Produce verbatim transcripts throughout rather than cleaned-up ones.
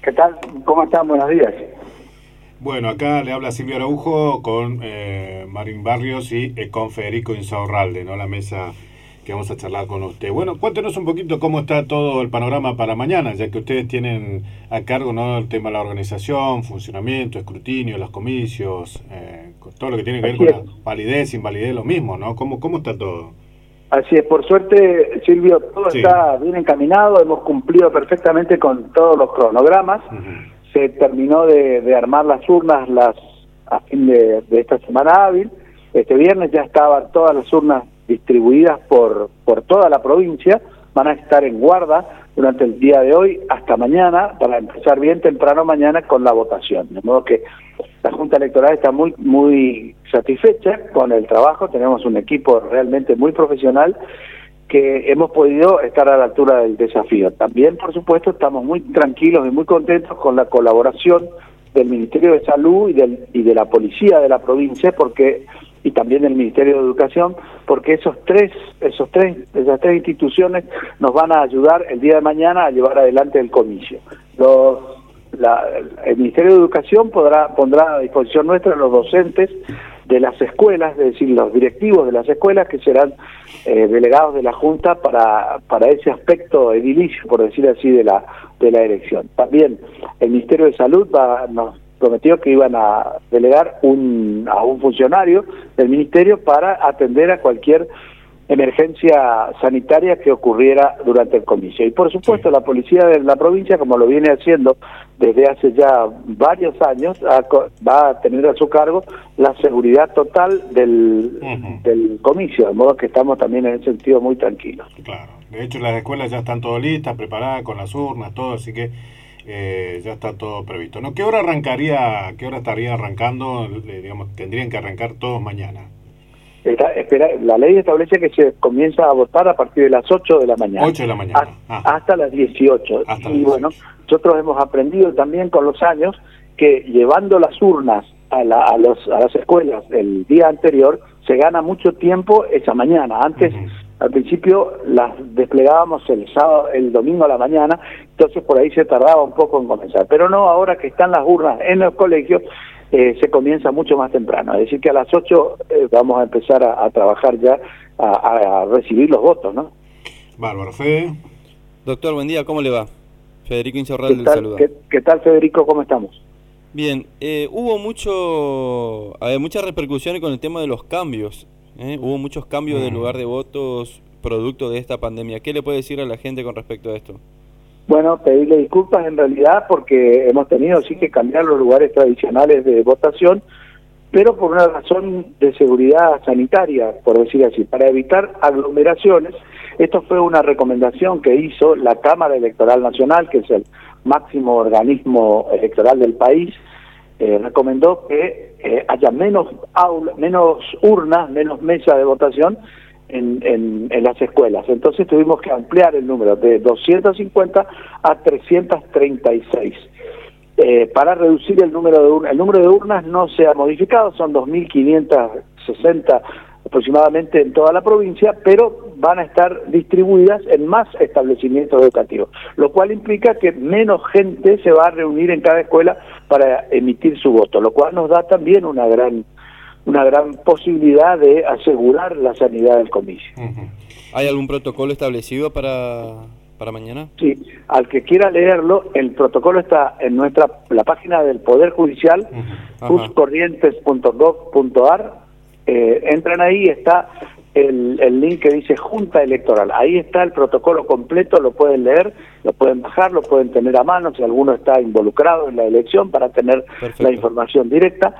¿Qué tal? ¿Cómo están? Buenos días. Bueno, acá le habla Silvio Araujo con eh, Marín Barrios y eh, con Federico Insaurralde, ¿no? La mesa que vamos a charlar con usted. Bueno, cuéntenos un poquito cómo está todo el panorama para mañana, ya que ustedes tienen a cargo, ¿no?, el tema de la organización, funcionamiento, escrutinio, los comicios, eh, todo lo que tiene que ver Así con es. la validez, invalidez, lo mismo, ¿no? ¿Cómo, cómo está todo? Así es, por suerte, Silvio, todo Sí. está bien encaminado, hemos cumplido perfectamente con todos los cronogramas. Uh-huh. Se terminó de, de armar las urnas las a fin de, de esta semana hábil. Este viernes ya estaban todas las urnas distribuidas por, por toda la provincia, van a estar en guarda durante el día de hoy hasta mañana, para empezar bien temprano mañana con la votación. De modo que la Junta Electoral está muy muy satisfecha con el trabajo, tenemos un equipo realmente muy profesional que hemos podido estar a la altura del desafío. También, por supuesto, estamos muy tranquilos y muy contentos con la colaboración del Ministerio de Salud y, del, y de la Policía de la provincia, porque y también del Ministerio de Educación, porque esos tres, esos tres, esas tres instituciones nos van a ayudar el día de mañana a llevar adelante el comicio. Los, la, el Ministerio de Educación podrá, pondrá a disposición nuestra los docentes de las escuelas, es decir, los directivos de las escuelas, que serán eh, delegados de la Junta para, para ese aspecto edilicio, por decir así, de la, de la elección. También el Ministerio de Salud va, nos prometió que iban a delegar un, a un funcionario del ministerio para atender a cualquier emergencia sanitaria que ocurriera durante el comicio. Y por supuesto, sí, la policía de la provincia, como lo viene haciendo desde hace ya varios años, va a tener a su cargo la seguridad total del, uh-huh. del comicio, de modo que estamos también en ese sentido muy tranquilos. Claro, de hecho las escuelas ya están todas listas, preparadas con las urnas, todo, así que Eh, ya está todo previsto, ¿no? ¿Qué hora arrancaría, qué hora estaría arrancando? Eh, digamos, tendrían que arrancar todos mañana. Está, espera, la ley establece que se comienza a votar a partir de las ocho de la mañana. ocho de la mañana. A, hasta las dieciocho. Hasta y las bueno, nosotros hemos aprendido también con los años que llevando las urnas a, la, a, los, a las escuelas el día anterior, se gana mucho tiempo esa mañana. Antes, uh-huh. al principio, las desplegábamos el sábado, el domingo a la mañana, entonces por ahí se tardaba un poco en comenzar. Pero no, ahora que están las urnas en los colegios, eh, se comienza mucho más temprano. Es decir, que a las ocho eh, vamos a empezar a, a trabajar ya, a, a recibir los votos, ¿no? Bárbaro. Fede. Doctor, buen día, ¿cómo le va? Federico Insaurralde le saluda. ¿Qué, ¿Qué tal, Federico? ¿Cómo estamos? Bien, eh, hubo mucho, a ver, muchas repercusiones con el tema de los cambios. ¿eh? Hubo muchos cambios mm. de lugar de votos producto de esta pandemia. ¿Qué le puede decir a la gente con respecto a esto? Bueno, pedirle disculpas en realidad porque hemos tenido sí que cambiar los lugares tradicionales de votación, pero por una razón de seguridad sanitaria, por decir así, para evitar aglomeraciones. Esto fue una recomendación que hizo la Cámara Electoral Nacional, que es el máximo organismo electoral del país. Eh, recomendó que eh, haya menos aula, menos urnas, menos mesas de votación en, en, en las escuelas. Entonces tuvimos que ampliar el número de doscientas cincuenta a trescientas treinta y seis. Eh, para reducir el número de urnas. El número de urnas no se ha modificado, son dos mil quinientas sesenta aproximadamente en toda la provincia, pero van a estar distribuidas en más establecimientos educativos, lo cual implica que menos gente se va a reunir en cada escuela para emitir su voto, lo cual nos da también una gran una gran posibilidad de asegurar la sanidad del comicio. Uh-huh. ¿Hay algún protocolo establecido para, para mañana? Sí, al que quiera leerlo, el protocolo está en nuestra la página del Poder Judicial, uh-huh. juz corrientes punto gov punto ar. Eh, entran ahí, está el, el link que dice Junta Electoral. Ahí está el protocolo completo, lo pueden leer, lo pueden bajar, lo pueden tener a mano si alguno está involucrado en la elección para tener Perfecto. La información directa.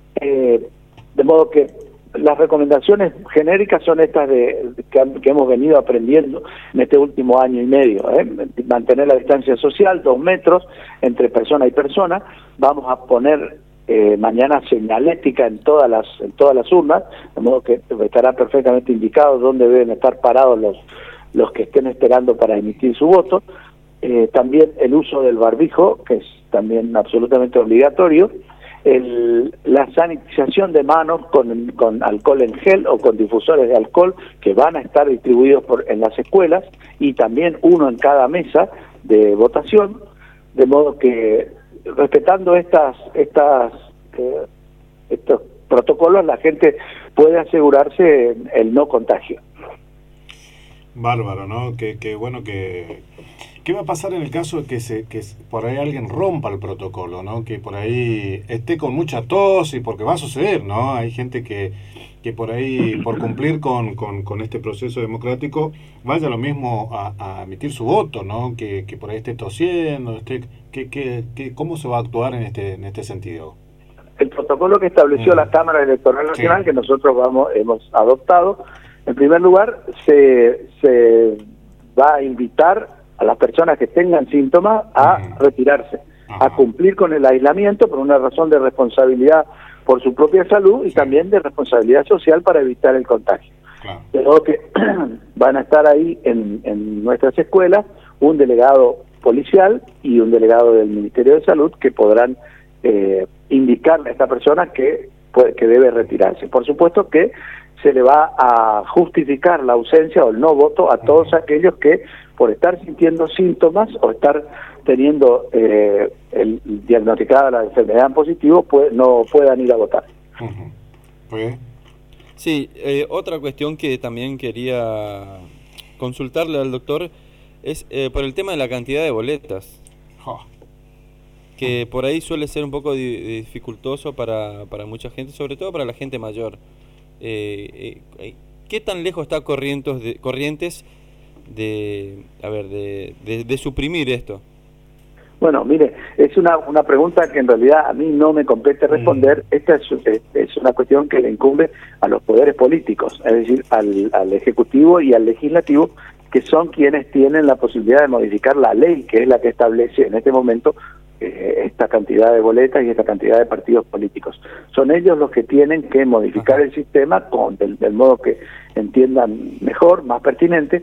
Eh, de modo que las recomendaciones genéricas son estas de, de que, que hemos venido aprendiendo en este último año y medio. ¿eh? Mantener la distancia social, dos metros entre persona y persona. Vamos a poner Eh, mañana señalética en todas las en todas las urnas, de modo que estará perfectamente indicado dónde deben estar parados los los que estén esperando para emitir su voto. Eh, también el uso del barbijo, que es también absolutamente obligatorio, el, la sanitización de manos con, con alcohol en gel o con difusores de alcohol que van a estar distribuidos por, en las escuelas, y también uno en cada mesa de votación. de modo que respetando estas estas eh, estos protocolos la gente puede asegurarse el no contagio. Bárbaro, ¿no? Que, que bueno que... ¿Qué va a pasar en el caso de que, se, que por ahí alguien rompa el protocolo, ¿no? Que por ahí esté con mucha tos, y porque va a suceder, ¿no? Hay gente que, que por ahí, por cumplir con, con, con este proceso democrático, vaya lo mismo a, a emitir su voto, ¿no? Que, que por ahí esté tosiendo, esté, que, que, que, ¿cómo se va a actuar en este, en este sentido? El protocolo que estableció mm. la Cámara Electoral Nacional, sí, que nosotros vamos hemos adoptado, en primer lugar, se, se va a invitar a las personas que tengan síntomas a mm. retirarse, Ajá. a cumplir con el aislamiento por una razón de responsabilidad por su propia salud y sí. también de responsabilidad social para evitar el contagio. Claro. Pero que van a estar ahí en, en nuestras escuelas un delegado policial y un delegado del Ministerio de Salud que podrán eh, indicarle a esta persona que, que debe retirarse. Por supuesto que se le va a justificar la ausencia o el no voto a todos aquellos que por estar sintiendo síntomas o estar teniendo eh, el, diagnosticada la enfermedad en positivo pues, no puedan ir a votar. Uh-huh. Pues... Sí, eh, otra cuestión que también quería consultarle al doctor es eh, por el tema de la cantidad de boletas, oh. que por ahí suele ser un poco di- dificultoso para, para mucha gente, sobre todo para la gente mayor. Eh, eh, ¿Qué tan lejos está Corrientes de, Corrientes de, a ver, de, de, de suprimir esto? Bueno, mire, es una, una pregunta que en realidad a mí no me compete responder. Mm. Esta es, es, es una cuestión que le incumbe a los poderes políticos, es decir, al, al Ejecutivo y al Legislativo, que son quienes tienen la posibilidad de modificar la ley, que es la que establece en este momento eh, esta cantidad de boletas y esta cantidad de partidos políticos. Son ellos los que tienen que modificar Ajá. el sistema con del, del modo que entiendan mejor, más pertinente.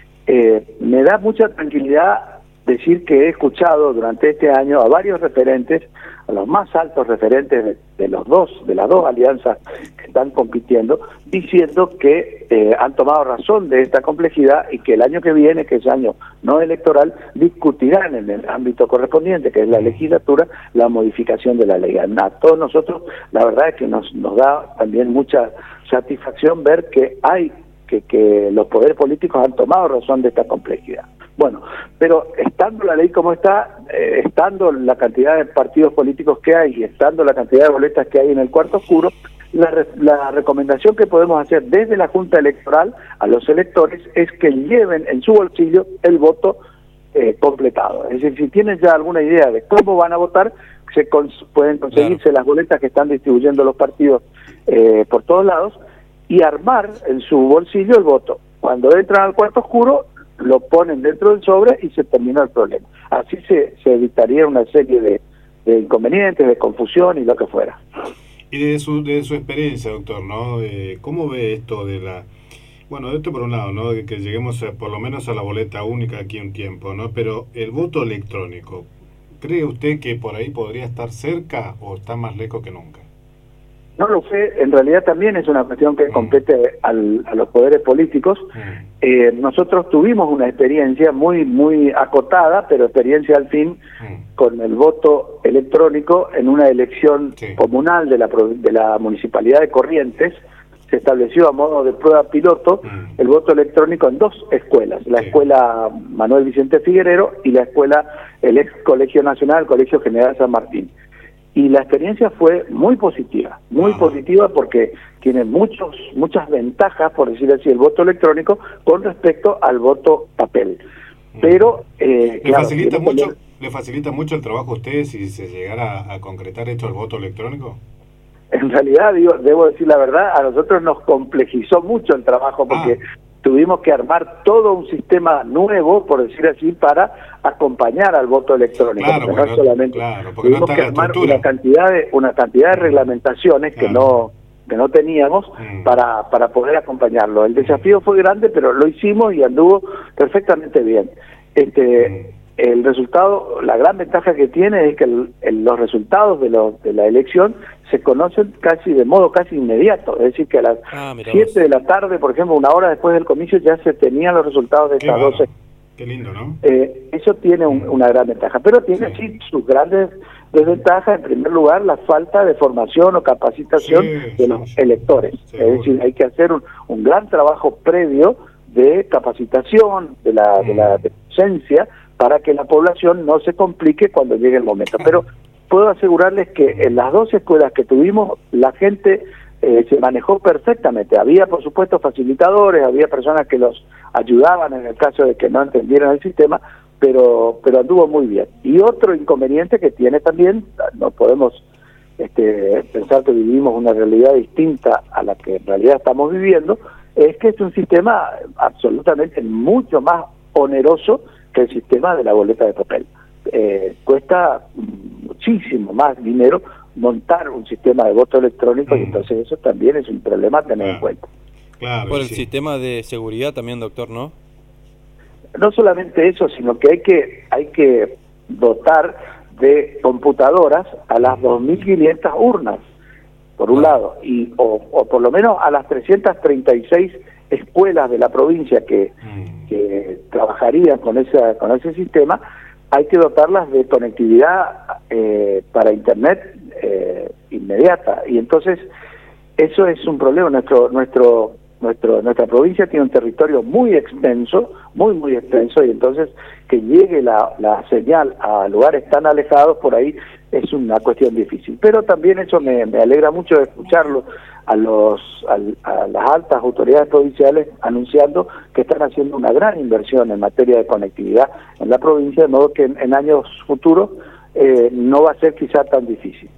Eh, me da mucha tranquilidad decir que he escuchado durante este año a varios referentes, a los más altos referentes de, de los dos, de las dos alianzas que están compitiendo, diciendo que eh, han tomado razón de esta complejidad y que el año que viene, que es año no electoral, discutirán en el ámbito correspondiente, que es la legislatura, la modificación de la ley. A todos nosotros, la verdad es que nos, nos da también mucha satisfacción ver que hay que, que los poderes políticos han tomado razón de esta complejidad. Bueno, pero estando la ley como está, eh, estando la cantidad de partidos políticos que hay y estando la cantidad de boletas que hay en el cuarto oscuro, la, re la recomendación que podemos hacer desde la Junta Electoral a los electores es que lleven en su bolsillo el voto eh, completado. Es decir, si tienen ya alguna idea de cómo van a votar, se cons pueden conseguirse claro. las boletas que están distribuyendo los partidos eh, por todos lados y armar en su bolsillo el voto. Cuando entran al cuarto oscuro, lo ponen dentro del sobre y se terminó el problema. Así se, se evitaría una serie de, de inconvenientes, de confusión y lo que fuera. Y de su, de su experiencia, doctor, ¿no? Eh, ¿Cómo ve esto de la... Bueno, esto por un lado, ¿no? De que lleguemos a, por lo menos a la boleta única aquí un tiempo, ¿no? Pero el voto electrónico, ¿cree usted que por ahí podría estar cerca o está más lejos que nunca? No lo sé, en realidad también es una cuestión que compete al, a los poderes políticos. Mm. Eh, nosotros tuvimos una experiencia muy muy acotada, pero experiencia al fin, mm. con el voto electrónico en una elección sí. comunal de la, de la Municipalidad de Corrientes. Se estableció a modo de prueba piloto mm. el voto electrónico en dos escuelas, la sí. escuela Manuel Vicente Figuerero y la escuela, el ex Colegio Nacional, el Colegio General San Martín. Y la experiencia fue muy positiva, muy ah. positiva porque tiene muchos muchas ventajas, por decir así, el voto electrónico con respecto al voto papel. Pero eh, ¿Le, claro, facilita mucho, tener... ¿Le facilita mucho el trabajo a ustedes si se llegara a concretar esto el voto electrónico? En realidad, digo, debo decir la verdad, a nosotros nos complejizó mucho el trabajo porque ah. tuvimos que armar todo un sistema nuevo, por decir así, para acompañar al voto electrónico. Claro, porque no solamente claro, porque tuvimos no que armar una cantidad de una cantidad de reglamentaciones claro. que no que no teníamos mm. para para poder acompañarlo. El desafío fue grande, pero lo hicimos y anduvo perfectamente bien. Este mm. El resultado, la gran ventaja que tiene es que el, el, los resultados de, lo, de la elección se conocen casi de modo casi inmediato, es decir que a las ah, siete de la tarde, por ejemplo, una hora después del comicio ya se tenían los resultados de estas doce Qué lindo, ¿no? Eh, eso tiene un, una gran ventaja, pero tiene sí, sí sus grandes desventajas. En primer lugar, la falta de formación o capacitación sí, de sí, los sí. electores. Seguro. Es decir, hay que hacer un, un gran trabajo previo de capacitación, de la, de la docencia, para que la población no se complique cuando llegue el momento. Pero puedo asegurarles que en las dos escuelas que tuvimos, la gente eh, se manejó perfectamente. Había, por supuesto, facilitadores, había personas que los ayudaban en el caso de que no entendieran el sistema, pero pero anduvo muy bien. Y otro inconveniente que tiene también, no podemos este, pensar que vivimos una realidad distinta a la que en realidad estamos viviendo, es que es un sistema absolutamente mucho más oneroso que el sistema de la boleta de papel. Eh, cuesta muchísimo más dinero montar un sistema de voto electrónico mm. y entonces eso también es un problema a tener claro. en cuenta. Claro, por el sí. sistema de seguridad también, doctor, ¿no? No solamente eso, sino que hay que hay que dotar de computadoras a las dos mil quinientas urnas, por un lado, y o, o por lo menos a las trescientas treinta y seis escuelas de la provincia que, mm. que trabajarían con esa con ese sistema, hay que dotarlas de conectividad eh, para internet eh, inmediata, y entonces eso es un problema. Nuestro nuestro nuestro nuestra provincia tiene un territorio muy extenso, muy muy extenso, y entonces que llegue la, la señal a lugares tan alejados por ahí es una cuestión difícil. Pero también eso me, me alegra mucho de escucharlo a los a, a las altas autoridades provinciales anunciando que están haciendo una gran inversión en materia de conectividad en la provincia, de modo que en, en años futuros eh, no va a ser quizá tan difícil.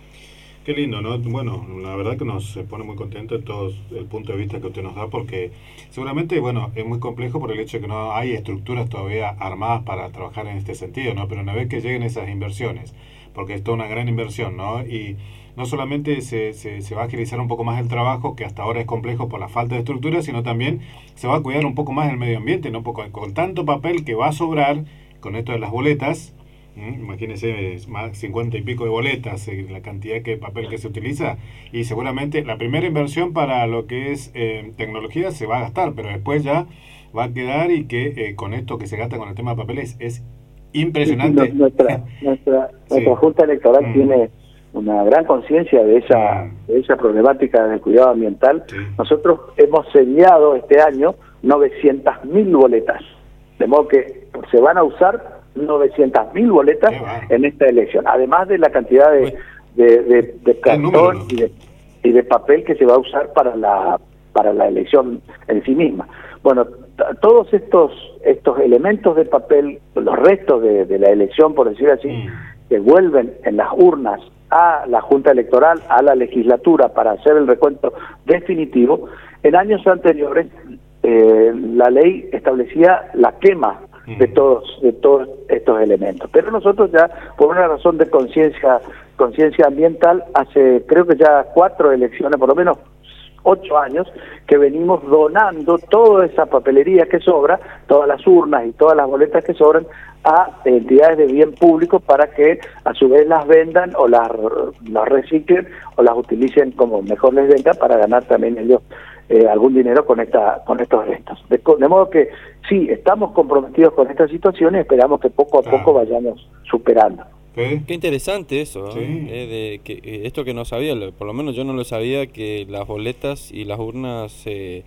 Qué lindo, ¿no? Bueno, la verdad que nos pone muy contentos en todo el punto de vista que usted nos da, porque seguramente, bueno, es muy complejo por el hecho de que no hay estructuras todavía armadas para trabajar en este sentido, ¿no? Pero una vez que lleguen esas inversiones, porque es toda una gran inversión, ¿no? Y no solamente se, se, se va a agilizar un poco más el trabajo, que hasta ahora es complejo por la falta de estructura, sino también se va a cuidar un poco más el medio ambiente, ¿no? Porque con tanto papel que va a sobrar con esto de las boletas, ¿Mm? Imagínense, más cincuenta y pico de boletas, eh, la cantidad de papel que se utiliza, y seguramente la primera inversión para lo que es eh, tecnología se va a gastar, pero después ya va a quedar, y que eh, con esto que se gasta con el tema de papeles es impresionante. Sí, sí, nuestra nuestra, sí. nuestra Junta Electoral mm. tiene una gran conciencia de esa mm. de esa problemática del cuidado ambiental. Sí. Nosotros hemos sellado este año novecientas mil boletas, de modo que se van a usar novecientas mil boletas en esta elección, además de la cantidad de, de, de, de cartón y de, y de papel que se va a usar para la para la elección en sí misma. Bueno, todos estos estos elementos de papel, los restos de, de la elección, por decir así, mm. que vuelven en las urnas a la Junta Electoral, a la legislatura, para hacer el recuento definitivo. En años anteriores eh, la ley establecía la quema de todos de todos estos elementos, pero nosotros ya, por una razón de conciencia conciencia ambiental, hace creo que ya cuatro elecciones, por lo menos ocho años, que venimos donando toda esa papelería que sobra, todas las urnas y todas las boletas que sobran, a entidades de bien público para que a su vez las vendan o las, las reciclen o las utilicen como mejor les venga, para ganar también ellos Eh, algún dinero con esta con estos restos. De, de modo que sí, estamos comprometidos con esta situación y esperamos que poco a ah. poco vayamos superando. ¿Sí? Qué interesante eso, sí. eh, de que eh, esto que no sabía, por lo menos yo no lo sabía, que las boletas y las urnas eh,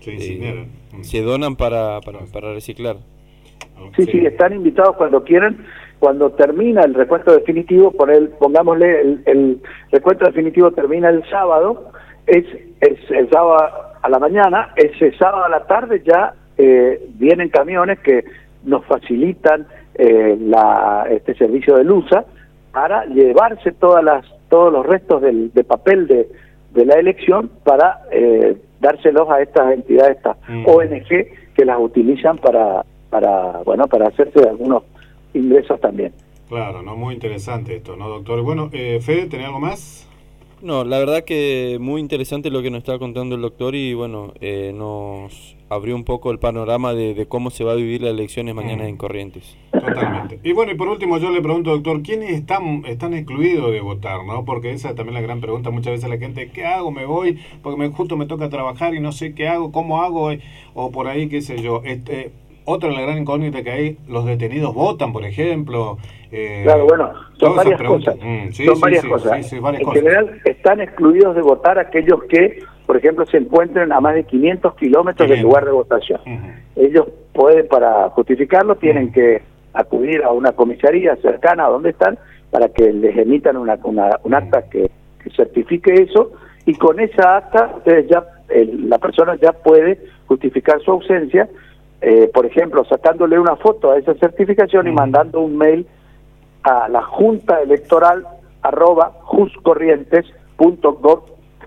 eh, se donan para, para, para reciclar. Sí, sí, sí, están invitados cuando quieran. Cuando termina el recuento definitivo, por el, pongámosle, el, el recuento definitivo termina el sábado, es, es el sábado a la mañana, ese sábado a la tarde ya eh, vienen camiones que nos facilitan eh, la, este servicio de LUSA para llevarse todas las todos los restos del, de papel de, de la elección para eh, dárselos a estas entidades, estas mm. O N G, que las utilizan para para bueno para hacerse algunos ingresos también. Claro, no, muy interesante esto, ¿no, doctor? Bueno, eh, Fede, ¿tenés algo más? No, la verdad que muy interesante lo que nos estaba contando el doctor, y bueno, eh, nos abrió un poco el panorama de, de cómo se va a vivir las elecciones mañana mm. en Corrientes. Totalmente. Y bueno, y por último yo le pregunto, doctor, ¿quiénes están están excluidos de votar, no? Porque esa es también la gran pregunta muchas veces a la gente: ¿qué hago? ¿Me voy? Porque me, justo me toca trabajar y no sé qué hago, cómo hago, o por ahí, qué sé yo. Este, otra de la gran incógnita que hay, los detenidos votan, por ejemplo. Eh, claro, bueno, son varias cosas. Mm, sí, son sí, varias sí, cosas. Sí, sí, varias en cosas. general, están excluidos de votar aquellos que, por ejemplo, se encuentren a más de quinientos kilómetros del lugar de votación. Uh-huh. Ellos pueden, para justificarlo, tienen uh-huh. que acudir a una comisaría cercana a donde están para que les emitan una, una, un acta uh-huh. que, que certifique eso, y con esa acta ustedes ya el, la persona ya puede justificar su ausencia, eh, por ejemplo, sacándole una foto a esa certificación uh-huh. y mandando un mail a la junta electoral arroba juscorrientes punto gov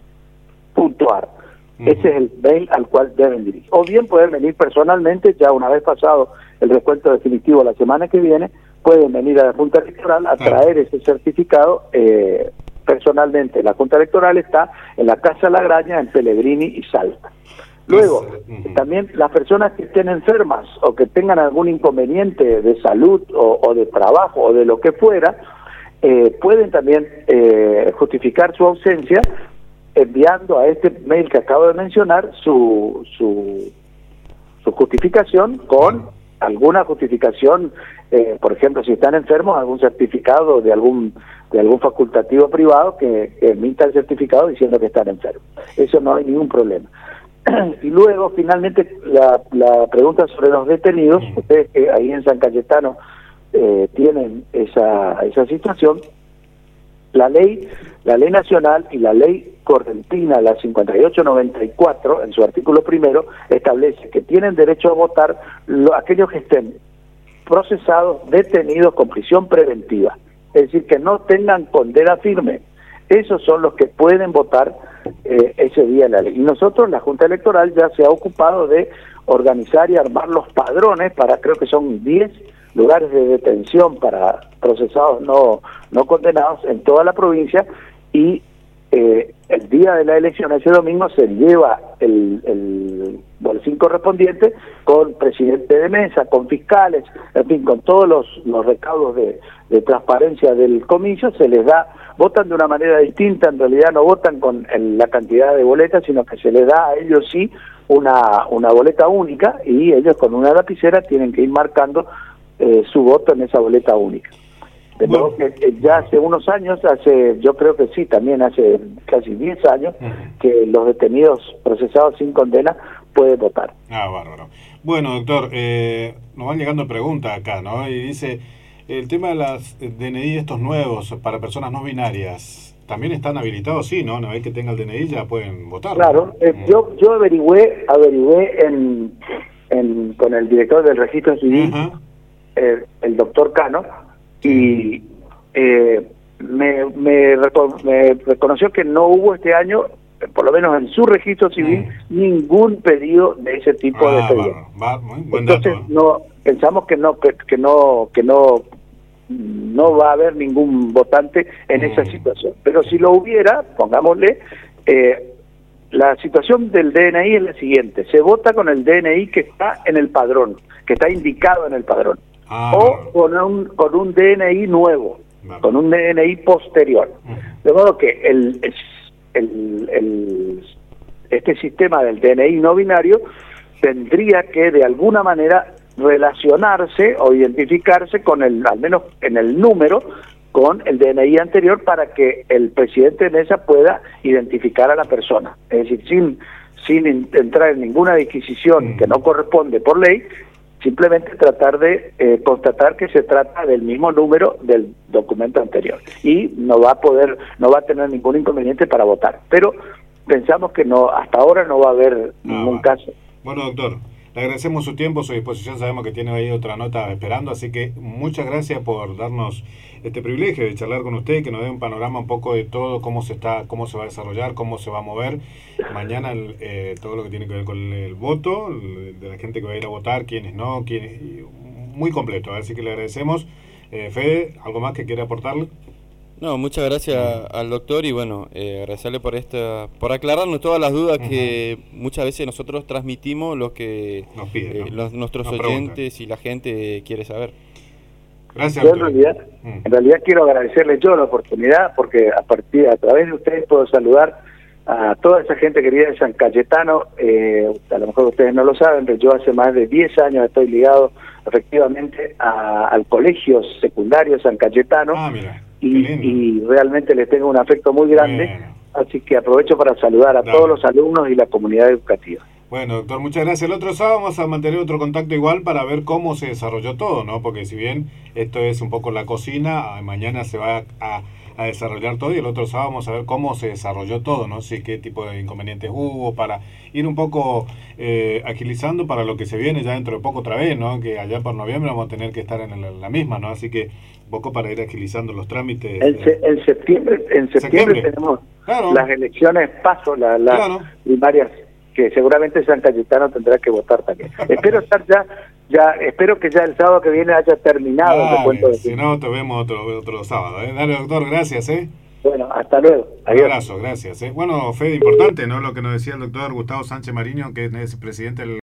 punto ar. Uh-huh. Ese es el mail al cual deben dirigir. O bien pueden venir personalmente, ya una vez pasado el recuento definitivo la semana que viene, pueden venir a la junta electoral a traer uh-huh. ese certificado eh, personalmente. La junta electoral está en la Casa La Graña, en Pellegrini y Salta. Luego, uh-huh. también las personas que estén enfermas o que tengan algún inconveniente de salud o, o de trabajo o de lo que fuera, eh, pueden también eh, justificar su ausencia enviando a este mail que acabo de mencionar su, su, su justificación con alguna justificación, eh, por ejemplo, si están enfermos, algún certificado de algún de algún facultativo privado que, que emita el certificado diciendo que están enfermos. Eso no hay ningún problema. Y luego, finalmente, la, la pregunta sobre los detenidos. Ustedes que ahí en San Cayetano eh, tienen esa esa situación. La ley la ley nacional y la ley correntina, la cincuenta y ocho noventa y cuatro, en su artículo primero, establece que tienen derecho a votar lo, aquellos que estén procesados, detenidos con prisión preventiva, es decir, que no tengan condena firme. Esos son los que pueden votar eh, ese día en la ley. Y nosotros, la Junta Electoral, ya se ha ocupado de organizar y armar los padrones para, creo que son diez lugares de detención para procesados no no condenados en toda la provincia, y eh, el día de la elección, ese domingo, se lleva el, el boletín correspondiente con presidente de mesa, con fiscales, en fin, con todos los, los recaudos de, de transparencia del comicio. Se les da, votan de una manera distinta, en realidad no votan con el, la cantidad de boletas, sino que se les da a ellos sí una, una boleta única, y ellos con una lapicera tienen que ir marcando eh, su voto en esa boleta única. De modo que ya hace unos años, hace yo creo que sí, también hace casi diez años, uh-huh. que los detenidos procesados sin condena pueden votar. Ah, bárbaro. Bueno, doctor, eh, nos van llegando preguntas acá, ¿no? Y dice, el tema de las D N I estos nuevos para personas no binarias, ¿también están habilitados? Sí, ¿no? Una vez que tenga el D N I ya pueden votar. Claro, ¿no? eh, uh-huh. yo yo averigüé, averigüé en, en con el director del registro civil, uh-huh. eh, el doctor Cano, y eh, me, me, reco- me reconoció que no hubo este año, por lo menos en su registro civil, mm. ningún pedido de ese tipo ah, de pedido. Va, va, muy buen Entonces dato, ¿eh? no pensamos que no que, que no que no no va a haber ningún votante en mm. esa situación. Pero si lo hubiera, pongámosle, eh, la situación del D N I es la siguiente: se vota con el D N I que está en el padrón, que está indicado en el padrón. Ah, o con un con un D N I nuevo, vale. con un D N I posterior. Uh-huh. De modo que el, el, el este sistema del D N I no binario tendría que de alguna manera relacionarse o identificarse con el, al menos en el número, con el D N I anterior, para que el presidente de mesa pueda identificar a la persona. Es decir, sin sin entrar en ninguna disquisición uh-huh. que no corresponde por ley, simplemente tratar de eh, constatar que se trata del mismo número del documento anterior, y no va a poder, no va a tener ningún inconveniente para votar. Pero pensamos que no, hasta ahora no va a haber ah, ningún va. caso. Bueno, doctor, le agradecemos su tiempo, su disposición. Sabemos que tiene ahí otra nota esperando, así que muchas gracias por darnos este privilegio de charlar con usted, que nos dé un panorama un poco de todo, cómo se está, cómo se va a desarrollar, cómo se va a mover mañana el, eh, todo lo que tiene que ver con el, el voto, el, de la gente que va a ir a votar, quiénes no, quiénes, muy completo. Así que le agradecemos. Eh, Fede, ¿algo más que quiera aportarle? No, muchas gracias uh-huh. al doctor, y bueno, eh, agradecerle por esta, por aclararnos todas las dudas uh-huh. que muchas veces nosotros transmitimos, lo que Nos piden, eh, ¿no? los, nuestros Nos oyentes preguntan. Y la gente quiere saber. Gracias, yo en realidad, mm. en realidad quiero agradecerles yo la oportunidad, porque a partir a través de ustedes puedo saludar a toda esa gente querida de San Cayetano. Eh, a lo mejor ustedes no lo saben, pero yo hace más de diez años estoy ligado efectivamente a, al colegio secundario San Cayetano. Ah, mira, y, y realmente les tengo un afecto muy grande, bueno. Así que aprovecho para saludar a Dale. todos los alumnos y la comunidad educativa. Bueno, doctor, muchas gracias. El otro sábado vamos a mantener otro contacto igual para ver cómo se desarrolló todo, ¿no? Porque si bien esto es un poco la cocina, mañana se va a, a desarrollar todo y el otro sábado vamos a ver cómo se desarrolló todo, ¿no? Si qué tipo de inconvenientes hubo, para ir un poco eh, agilizando para lo que se viene ya dentro de poco otra vez, ¿no? Que allá por noviembre vamos a tener que estar en la, la misma, ¿no? Así que un poco para ir agilizando los trámites. En, se, en septiembre en septiembre, septiembre. tenemos claro. las elecciones paso, la, las claro. primarias, que seguramente San Cayetano tendrá que votar también. Espero estar ya, ya, espero que ya el sábado que viene haya terminado Dale, el cuento de si no, te vemos otro, otro sábado. ¿eh? Dale, doctor, gracias. ¿eh? Bueno, hasta luego. Adiós. Un abrazo, gracias. ¿eh? Bueno, Fede, importante, ¿no? Lo que nos decía el doctor Gustavo Sánchez Mariño, que es presidente del